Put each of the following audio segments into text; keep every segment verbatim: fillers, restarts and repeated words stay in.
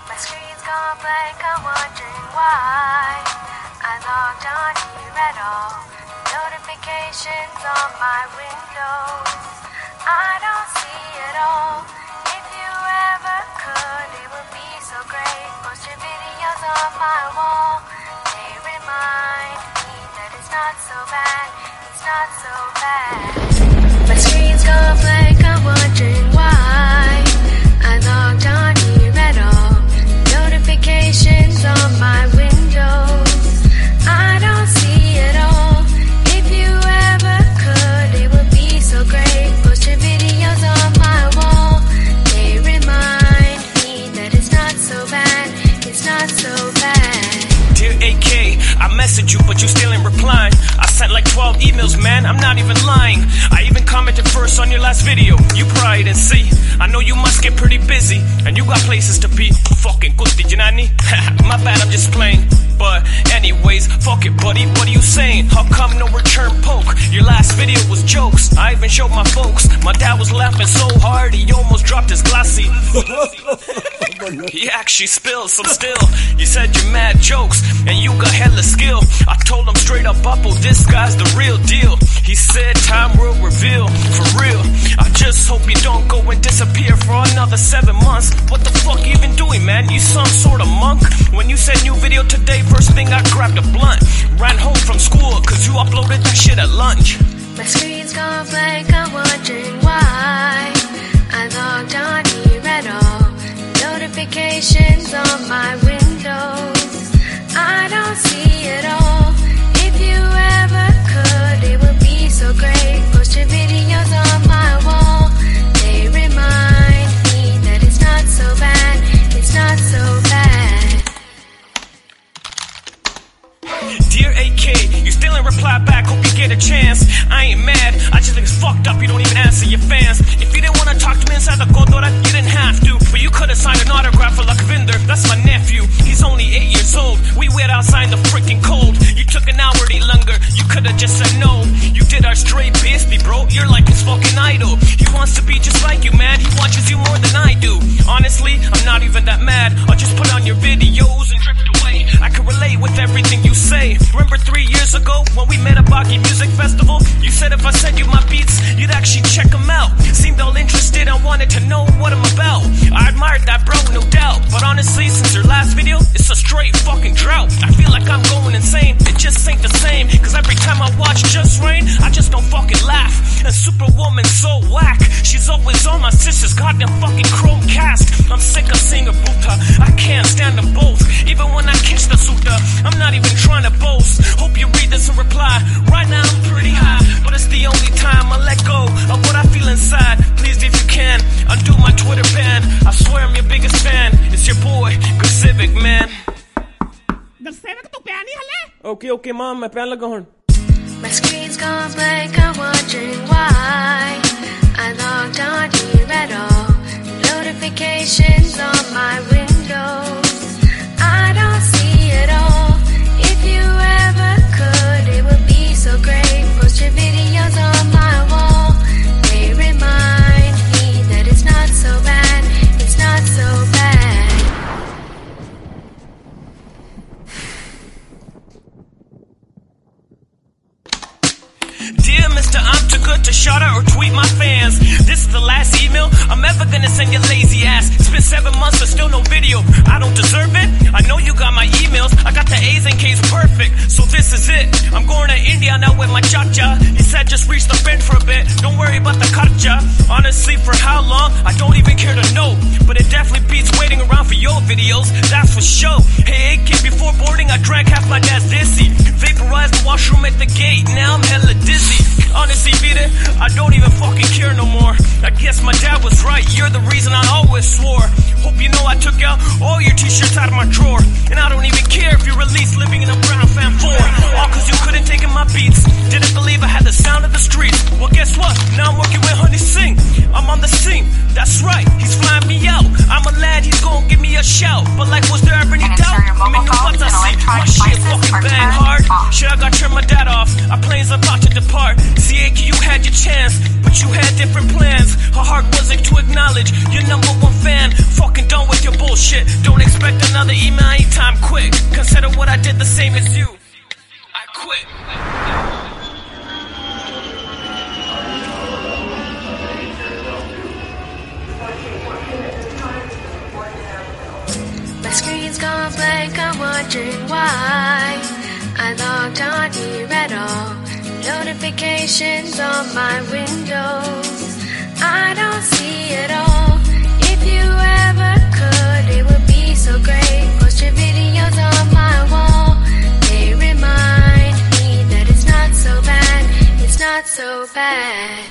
My screen's gone blank, I'm wondering why I logged on here at all. Notifications on my windows, I don't see it all. If you ever could, it would be so great. Post your videos on my wall. They remind me that it's not so bad. It's not so bad. My screen's gone blank, I'm wondering why I logged on here at all. Notifications on my windows, I don't see it all. If you ever could, it would be so great. Post your videos on my wall. They remind me that it's not so bad. It's not so bad. Dear A K, I messaged you, but you still ain't replying. I sent like twelve emails, man, I'm not even lying. I even commented first on your last video. You probably didn't see. I know you must get pretty busy, and you got places to be. Fucking kusti janani. My bad, I'm just playing. But anyways, fuck it, buddy, what are you saying? How come no return poke? Your last video was jokes. I even showed my folks. My dad was laughing so hard, he almost dropped his glassy. He actually spilled some still. You said you're mad jokes, and you got hella skill. I told him straight up, Bubble, this guy's the real deal. He said time will reveal, for real. I just hope you don't go and disappear for another seven months. What the fuck you even doing, man? You some sort of monk? When you said new video today, first thing I grabbed a blunt. Ran home from school, cause you uploaded that shit at lunch. My screen's gone blank, I'm wondering why I logged on here at all. Notifications on my windows, I don't see it all. If you ever could, it would be so great. Post your videos on my wall. They remind me that it's not so bad. It's not so bad. Dear A K, you still ain't reply back, hope you get a chance. I ain't mad, I just think it's fucked up you don't even answer your fans. If you didn't wanna talk to me inside the Condora, you didn't have to. But you could've signed an autograph for Lakvinder, that's my nephew. He's only eight years old, we wait outside in the freaking cold. You took an hour to longer, you could've just said no. You did our straight beastie, bro, you're like his fucking idol. He wants to be just like you, man, he watches you more than I do. Honestly, I'm not even that mad, I'll just put on your videos and drift away. I can relate with everything you say. Remember three years ago when we met at Baki Music Festival? You said if I send you my beats, you'd actually check them out. Seemed all interested, I wanted to know what I'm about. I admired that, bro, no doubt. But honestly, since your last video, it's a straight fucking drought. I feel like I'm going insane, it just ain't the same. Cause every time I watch Just Rain, I just don't fucking laugh. And Superwoman's so whack, she's always on my sister's goddamn fucking Chromecast. I'm sick of seeing a buta, I can't stand them both. Even when I catch the suta, I'm not even trying to boast. Hope you read this and reply. Right now I'm pretty high, but it's the only time I let go of what I feel inside. Please, if you can, undo my Twitter ban. I swear I'm your biggest fan. It's your boy, Good Civic, man. Okay, okay, mom, मैं पहन लगा हूँ. My screen's gone blank, I'm wondering why I logged on here at all. Notifications on my windows, I don't see it all. If you ever could, it would be so great. Post your videos on my wall. They remind me that it's not so bad. It's not so bad. Dear Mister I'm too good to shout out or tweet my fans. This is the last email I'm ever gonna send your lazy ass. It's been seven months but still no video. I don't deserve it. I know you got my emails. I got the A's and K's perfect. So this is it. I'm going to India now with my cha-cha. He said just reach the bend for a bit. Don't worry about the karcha. Honestly, for how long? I don't even care to know. But it definitely beats waiting around for your videos. That's for sure. Hey, A K, before boarding I drank half my dad's dizzy. Vaporized the washroom at the gate. Now I'm hella dizzy. Honestly, Vita, I don't even fucking care no more. I guess my dad was right, you're the reason I always swore. Hope you know I took out all your t-shirts out of my drawer. And I don't even care if you're released living in a brown fan four. All cause you couldn't take in my beats. Didn't believe I had the sound of the streets. Well, guess what? Now I'm working with Honey Singh. I'm on the scene, that's right, he's flying me out. I'm a lad, he's gonna give me a shout. But like, was there ever any doubt? I mean, no buts I see. My shit fucking bang hard. Shit, I got turned my dad off. Our plane's about to depart. C A Q, you had your chance, but you had different plans. Her heart wasn't to acknowledge your number one fan. Fucking done with your bullshit. Don't expect another email anytime quick. Consider what I did the same as you. I quit. My screen's gone blank, I'm wondering why I logged on here at all. Notifications on my windows, I don't see it all. If you ever could, it would be so great. Post your videos on my wall. They remind me that it's not so bad. It's not so bad.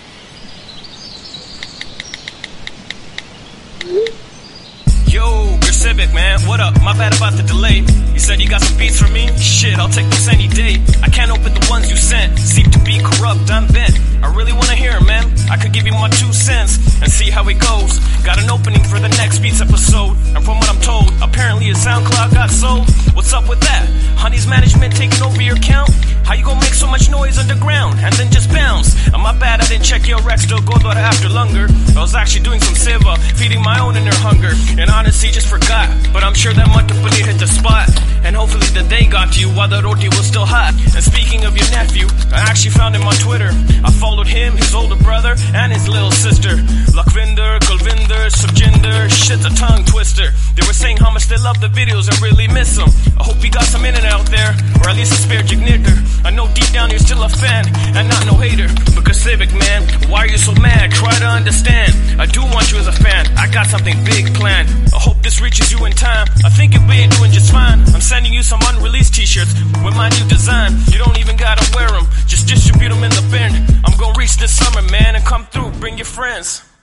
Yo, Civic, man, what up? My bad about the delay. You said you got some beats for me? Shit, I'll take this any day. I can't open the ones you sent. Seem to be corrupt, I'm bent. I really wanna hear 'em, man. I could give you my two cents and see how it goes. Got an opening for the next Beats episode. And from what I'm told, apparently his SoundCloud got sold. What's up with that? Honey's management taking over your account? How you gonna make so much noise underground and then just bounce? And my bad, I didn't check your Rex till Godora after longer. I was actually doing some seva, feeding my own inner hunger. And honestly, just forgot. But I'm sure that Matapuni hit the spot. And hopefully the day got to you while the roti was still hot. And speaking of your nephew, I actually found him on Twitter. I followed him, his older brother, and his little sister. Lakvinder, Kulvinder, Subjinder, shit's a tongue twister. They were saying how much they love the videos and really miss them. I hope you got some internet out there, or at least a spare jignitter. I know deep down you're still a fan, and not no hater. Because Civic, man, why are you so mad? Try to understand. I do want you as a fan. I got something big planned. I hope this reaches you in time. I think you'll be doing just fine. I'm sending you some unreleased t-shirts with my new design. You don't even gotta wear them, just distribute them in the bin. I'm gonna reach this summer, man, and come through, bring your friends.